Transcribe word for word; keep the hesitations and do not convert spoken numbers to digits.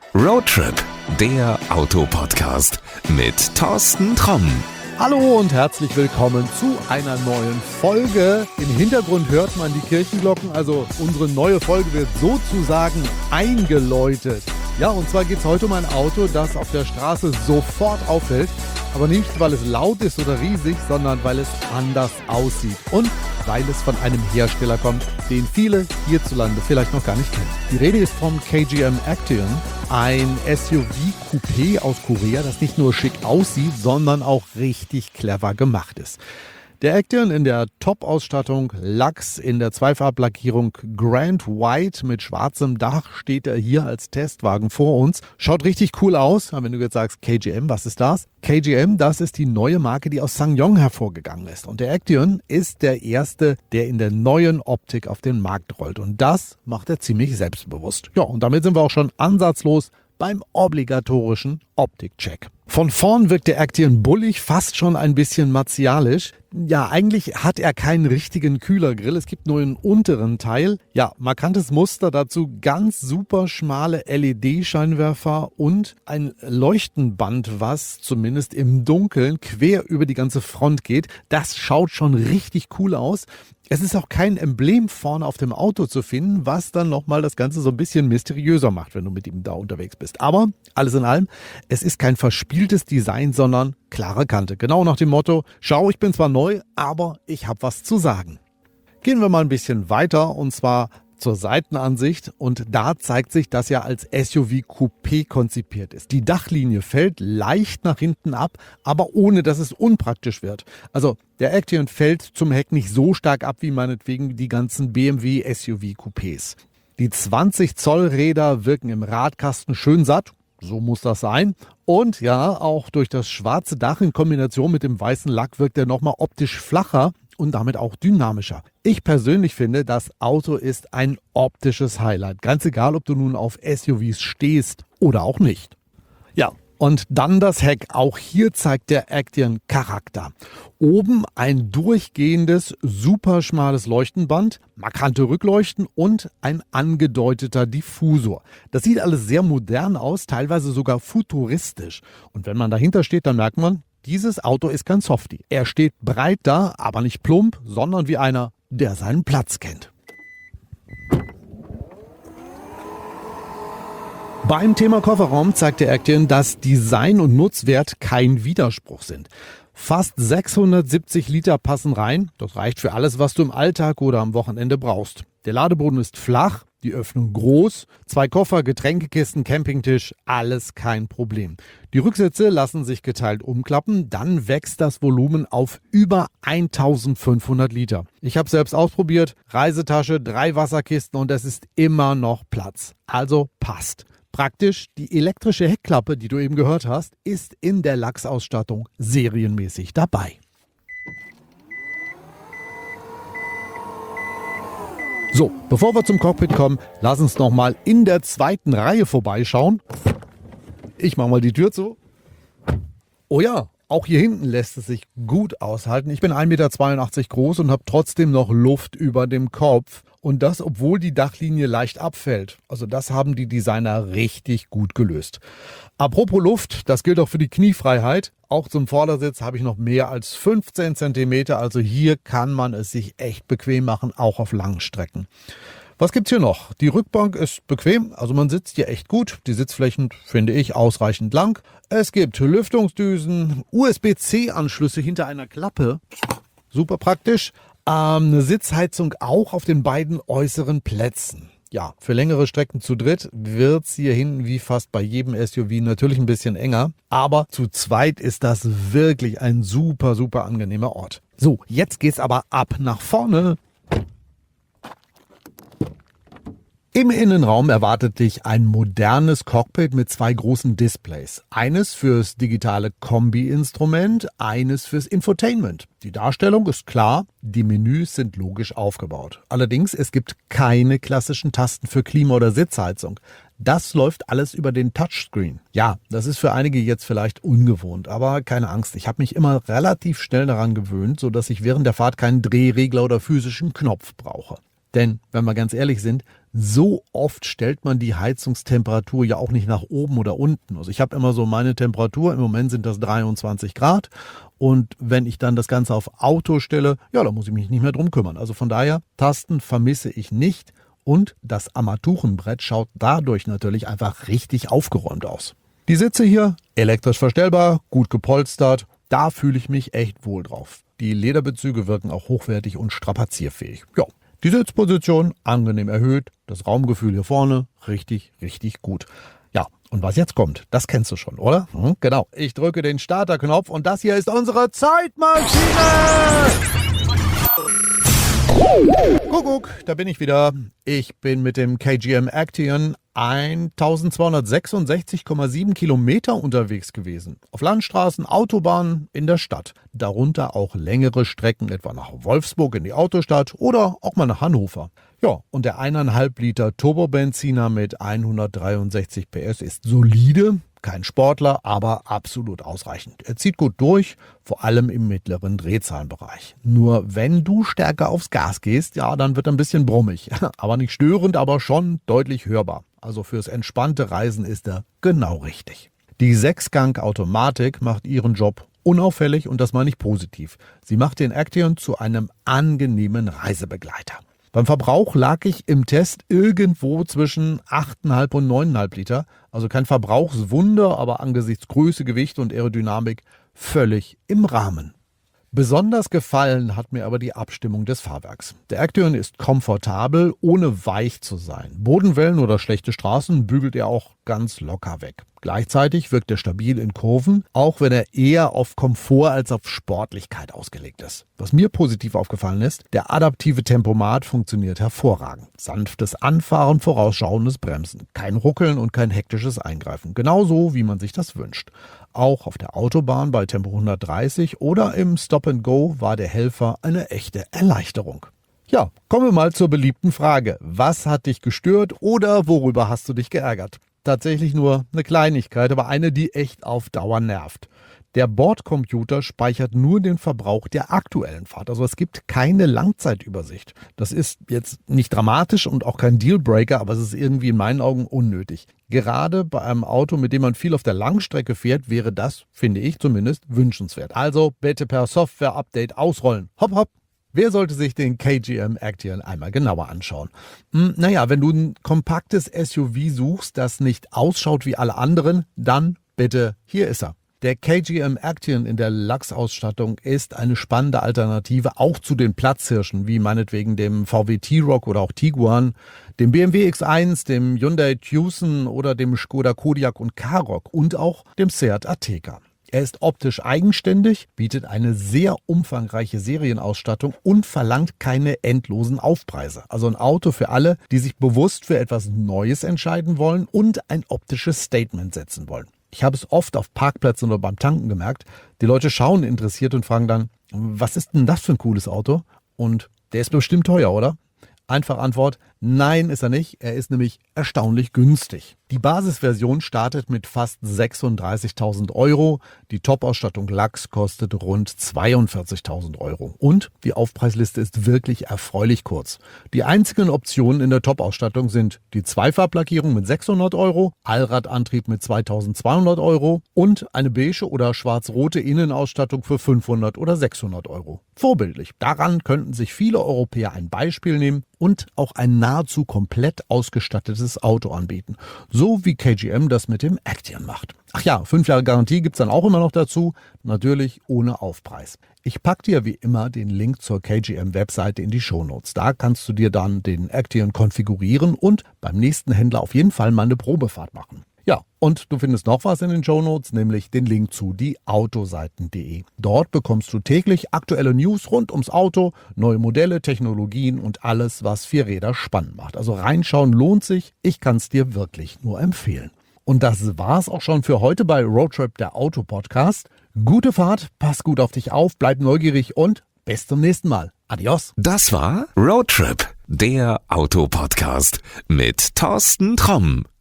Roadtrip, der Autopodcast mit Thorsten Tromm. Hallo und herzlich willkommen zu einer neuen Folge. Im Hintergrund hört man die Kirchenglocken, also unsere neue Folge wird sozusagen eingeläutet. Ja, und zwar geht es heute um ein Auto, das auf der Straße sofort auffällt, aber nicht, weil es laut ist oder riesig, sondern weil es anders aussieht und weil es von einem Hersteller kommt, den viele hierzulande vielleicht noch gar nicht kennen. Die Rede ist vom K G M Acteon, ein S U V-Coupé aus Korea, das nicht nur schick aussieht, sondern auch richtig clever gemacht ist. Der Acteon in der Top-Ausstattung Lachs in der Zweifarblackierung Grand White mit schwarzem Dach steht er hier als Testwagen vor uns. Schaut richtig cool aus. Wenn du jetzt sagst, K G M, was ist das? K G M, das ist die neue Marke, die aus SsangYong hervorgegangen ist. Und der Acteon ist der erste, der in der neuen Optik auf den Markt rollt. Und das macht er ziemlich selbstbewusst. Ja, und damit sind wir auch schon ansatzlos beim obligatorischen Optikcheck. Von vorn wirkt der Acteon bullig, fast schon ein bisschen martialisch. Ja, eigentlich hat er keinen richtigen Kühlergrill. Es gibt nur einen unteren Teil. Ja, markantes Muster, dazu ganz super schmale L E D-Scheinwerfer und ein Leuchtenband, was zumindest im Dunkeln quer über die ganze Front geht. Das schaut schon richtig cool aus. Es ist auch kein Emblem vorne auf dem Auto zu finden, was dann nochmal das Ganze so ein bisschen mysteriöser macht, wenn du mit ihm da unterwegs bist. Aber alles in allem, es ist kein verspieltes Design, sondern klare Kante. Genau nach dem Motto, schau, ich bin zwar neu, aber ich habe was zu sagen. Gehen wir mal ein bisschen weiter und zwar zur Seitenansicht und da zeigt sich, dass er als S U V-Coupé konzipiert ist. Die Dachlinie fällt leicht nach hinten ab, aber ohne, dass es unpraktisch wird. Also der Acteon fällt zum Heck nicht so stark ab wie meinetwegen die ganzen B M W S U V-Coupés. Die zwanzig Zoll Räder wirken im Radkasten schön satt. So muss das sein. Und ja, auch durch das schwarze Dach in Kombination mit dem weißen Lack wirkt er nochmal optisch flacher und damit auch dynamischer. Ich persönlich finde, das Auto ist ein optisches Highlight. Ganz egal, ob du nun auf S U Vs stehst oder auch nicht. Ja, und dann das Heck. Auch hier zeigt der Acteon Charakter. Oben ein durchgehendes, super schmales Leuchtenband, markante Rückleuchten und ein angedeuteter Diffusor. Das sieht alles sehr modern aus, teilweise sogar futuristisch. Und wenn man dahinter steht, dann merkt man, dieses Auto ist kein Softie. Er steht breit da, aber nicht plump, sondern wie einer, der seinen Platz kennt. Beim Thema Kofferraum zeigt der Acteon, dass Design und Nutzwert kein Widerspruch sind. Fast sechshundertsiebzig Liter passen rein. Das reicht für alles, was du im Alltag oder am Wochenende brauchst. Der Ladeboden ist flach, die Öffnung groß, zwei Koffer, Getränkekisten, Campingtisch, alles kein Problem. Die Rücksitze lassen sich geteilt umklappen, dann wächst das Volumen auf über eintausendfünfhundert Liter. Ich habe selbst ausprobiert, Reisetasche, drei Wasserkisten und es ist immer noch Platz. Also passt. Praktisch, die elektrische Heckklappe, die du eben gehört hast, ist in der Lachsausstattung serienmäßig dabei. So, bevor wir zum Cockpit kommen, lass uns noch mal in der zweiten Reihe vorbeischauen. Ich mache mal die Tür zu. Oh ja, auch hier hinten lässt es sich gut aushalten. Ich bin ein Meter zweiundachtzig groß und habe trotzdem noch Luft über dem Kopf. Und das, obwohl die Dachlinie leicht abfällt. Also das haben die Designer richtig gut gelöst. Apropos Luft, das gilt auch für die Kniefreiheit. Auch zum Vordersitz habe ich noch mehr als fünfzehn Zentimeter. Also hier kann man es sich echt bequem machen, auch auf langen Strecken. Was gibt's hier noch? Die Rückbank ist bequem, also man sitzt hier echt gut. Die Sitzflächen finde ich ausreichend lang. Es gibt Lüftungsdüsen, U S B C Anschlüsse hinter einer Klappe. Super praktisch. Ähm, eine Sitzheizung auch auf den beiden äußeren Plätzen. Ja, für längere Strecken zu dritt wird's hier hinten wie fast bei jedem S U V natürlich ein bisschen enger. Aber zu zweit ist das wirklich ein super, super angenehmer Ort. So, jetzt geht's aber ab nach vorne. Im Innenraum erwartet dich ein modernes Cockpit mit zwei großen Displays. Eines fürs digitale Kombi-Instrument, eines fürs Infotainment. Die Darstellung ist klar, die Menüs sind logisch aufgebaut. Allerdings, es gibt keine klassischen Tasten für Klima oder Sitzheizung. Das läuft alles über den Touchscreen. Ja, das ist für einige jetzt vielleicht ungewohnt, aber keine Angst. Ich habe mich immer relativ schnell daran gewöhnt, sodass ich während der Fahrt keinen Drehregler oder physischen Knopf brauche. Denn, wenn wir ganz ehrlich sind, so oft stellt man die Heizungstemperatur ja auch nicht nach oben oder unten. Also ich habe immer so meine Temperatur, im Moment sind das dreiundzwanzig Grad. Und wenn ich dann das Ganze auf Auto stelle, ja, dann muss ich mich nicht mehr drum kümmern. Also von daher, Tasten vermisse ich nicht. Und das Armaturenbrett schaut dadurch natürlich einfach richtig aufgeräumt aus. Die Sitze hier, elektrisch verstellbar, gut gepolstert, da fühle ich mich echt wohl drauf. Die Lederbezüge wirken auch hochwertig und strapazierfähig. Ja, die Sitzposition angenehm erhöht, das Raumgefühl hier vorne richtig, richtig gut. Ja, und was jetzt kommt, das kennst du schon, oder? Hm, genau, ich drücke den Starterknopf und das hier ist unsere Zeitmaschine! Kuckuck, da bin ich wieder. Ich bin mit dem K G M Action eintausendzweihundertsechsundsechzig Komma sieben Kilometer unterwegs gewesen. Auf Landstraßen, Autobahnen, in der Stadt. Darunter auch längere Strecken, etwa nach Wolfsburg in die Autostadt oder auch mal nach Hannover. Ja, und der eineinhalb Liter Turbobenziner mit hundertdreiundsechzig P S ist solide. Kein Sportler, aber absolut ausreichend. Er zieht gut durch, vor allem im mittleren Drehzahlenbereich. Nur wenn du stärker aufs Gas gehst, ja, dann wird er ein bisschen brummig. Aber nicht störend, aber schon deutlich hörbar. Also fürs entspannte Reisen ist er genau richtig. Die Sechsgang-Automatik macht ihren Job unauffällig und das meine ich positiv. Sie macht den Action zu einem angenehmen Reisebegleiter. Beim Verbrauch lag ich im Test irgendwo zwischen acht Komma fünf und neun Komma fünf Liter. Also kein Verbrauchswunder, aber angesichts Größe, Gewicht und Aerodynamik völlig im Rahmen. Besonders gefallen hat mir aber die Abstimmung des Fahrwerks. Der Action ist komfortabel, ohne weich zu sein. Bodenwellen oder schlechte Straßen bügelt er auch ganz locker weg. Gleichzeitig wirkt er stabil in Kurven, auch wenn er eher auf Komfort als auf Sportlichkeit ausgelegt ist. Was mir positiv aufgefallen ist, der adaptive Tempomat funktioniert hervorragend. Sanftes Anfahren, vorausschauendes Bremsen. Kein Ruckeln und kein hektisches Eingreifen. Genauso, wie man sich das wünscht. Auch auf der Autobahn bei Tempo hundertdreißig oder im Stop and Go war der Helfer eine echte Erleichterung. Ja, kommen wir mal zur beliebten Frage. Was hat dich gestört oder worüber hast du dich geärgert? Tatsächlich nur eine Kleinigkeit, aber eine, die echt auf Dauer nervt. Der Bordcomputer speichert nur den Verbrauch der aktuellen Fahrt. Also es gibt keine Langzeitübersicht. Das ist jetzt nicht dramatisch und auch kein Dealbreaker, aber es ist irgendwie in meinen Augen unnötig. Gerade bei einem Auto, mit dem man viel auf der Langstrecke fährt, wäre das, finde ich zumindest, wünschenswert. Also bitte per Software-Update ausrollen. Hopp, hopp. Wer sollte sich den K G M Action einmal genauer anschauen? Hm, naja, wenn du ein kompaktes S U V suchst, das nicht ausschaut wie alle anderen, dann bitte, hier ist er. Der K G M Action in der Lachsausstattung ist eine spannende Alternative auch zu den Platzhirschen, wie meinetwegen dem V W T-Roc oder auch Tiguan, dem B M W X eins, dem Hyundai Tucson oder dem Skoda Kodiaq und Karoq und auch dem Seat Ateca. Er ist optisch eigenständig, bietet eine sehr umfangreiche Serienausstattung und verlangt keine endlosen Aufpreise. Also ein Auto für alle, die sich bewusst für etwas Neues entscheiden wollen und ein optisches Statement setzen wollen. Ich habe es oft auf Parkplätzen oder beim Tanken gemerkt. Die Leute schauen interessiert und fragen dann, was ist denn das für ein cooles Auto? Und der ist bestimmt teuer, oder? Einfache Antwort, nein ist er nicht. Er ist nämlich erstaunlich günstig. Die Basisversion startet mit fast sechsunddreißigtausend Euro. Die Top-Ausstattung Lachs kostet rund zweiundvierzigtausend Euro. Und die Aufpreisliste ist wirklich erfreulich kurz. Die einzigen Optionen in der Top-Ausstattung sind die Zweifarblackierung mit sechshundert Euro, Allradantrieb mit zweitausendzweihundert Euro und eine beige oder schwarz-rote Innenausstattung für fünfhundert oder sechshundert Euro. Vorbildlich. Daran könnten sich viele Europäer ein Beispiel nehmen und auch ein nahezu komplett ausgestattetes Auto anbieten. So wie K G M das mit dem Action macht. Ach ja, fünf Jahre Garantie gibt's dann auch immer noch dazu, natürlich ohne Aufpreis. Ich packe dir wie immer den Link zur K G M-Webseite in die Shownotes. Da kannst du dir dann den Action konfigurieren und beim nächsten Händler auf jeden Fall mal eine Probefahrt machen. Ja, und du findest noch was in den Shownotes, nämlich den Link zu die autoseiten punkt de. Dort bekommst du täglich aktuelle News rund ums Auto, neue Modelle, Technologien und alles, was Vierräder spannend macht. Also reinschauen lohnt sich, ich kann es dir wirklich nur empfehlen. Und das war's auch schon für heute bei Roadtrip, der Auto-Podcast. Gute Fahrt, pass gut auf dich auf, bleib neugierig und bis zum nächsten Mal. Adios. Das war Roadtrip, der Auto-Podcast mit Thorsten Tromm.